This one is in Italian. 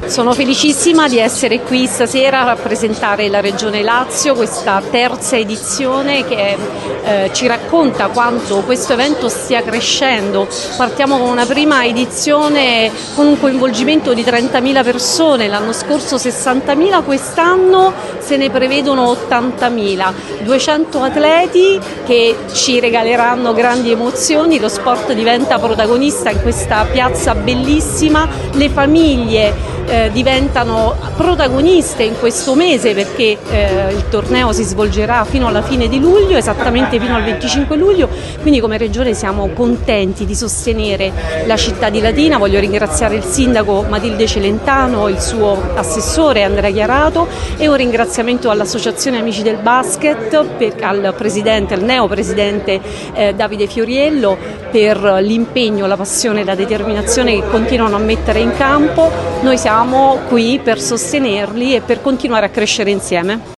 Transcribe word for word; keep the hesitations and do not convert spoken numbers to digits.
Sono felicissima di essere qui stasera a rappresentare la Regione Lazio, questa terza edizione che eh, ci racconta quanto questo evento stia crescendo. Partiamo con una prima edizione con un coinvolgimento di trentamila persone, l'anno scorso sessantamila, quest'anno se ne prevedono ottantamila, duecento atleti che ci regaleranno grandi emozioni, lo sport diventa protagonista in questa piazza bellissima, le famiglie Eh, diventano protagoniste in questo mese perché eh, il torneo si svolgerà fino alla fine di luglio, esattamente fino al venticinque luglio, quindi come Regione siamo contenti di sostenere la città di Latina. Voglio ringraziare il sindaco Matilde Celentano, il suo assessore Andrea Chiarato e un ringraziamento all'Associazione Amici del Basket, per, al presidente, al neopresidente eh, Davide Fioriello per l'impegno, la passione e la determinazione che continuano a mettere in campo. Noi siamo qui per sostenerli e per continuare a crescere insieme.